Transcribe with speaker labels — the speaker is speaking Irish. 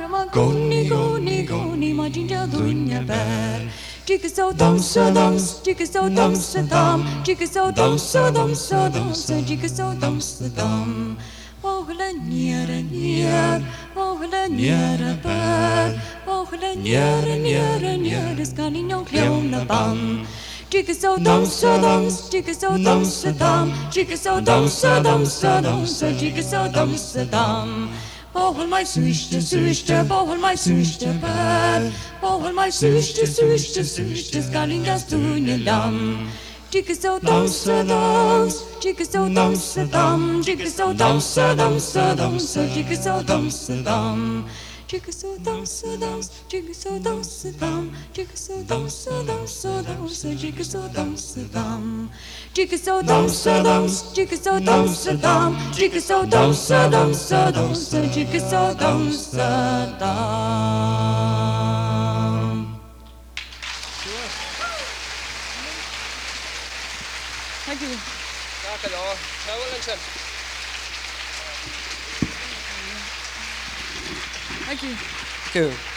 Speaker 1: Arma goni goni goni ma jinja dunya ber. Jigsaw dum sa jigsaw dum sa dum, jigsaw dum sa jigsaw dum sa dum. Ohla nier, ohla nier ber, ohla nier, skali no kleona bam. Jigsaw dum sa jigsaw dum sa dum, jigsaw dum sa jigsaw dum sa dum. Bohol my suiste, bohol my suiste ber, bohol my suiste, skali das dunya dam. Jigsaw dum sa jigsaw dum sa dum, jigsaw dum sa jigsaw dum sa dum. Jigsaw dum sa jigsaw dum sa jigsaw dum sa jigsaw dum sa dum. Jigsaw dum sa jigsaw dum sa jigsaw dum sa jigsaw dum sa dum. Thank you.
Speaker 2: Tack då. Det var liksom.
Speaker 1: Thank you.
Speaker 2: Kul.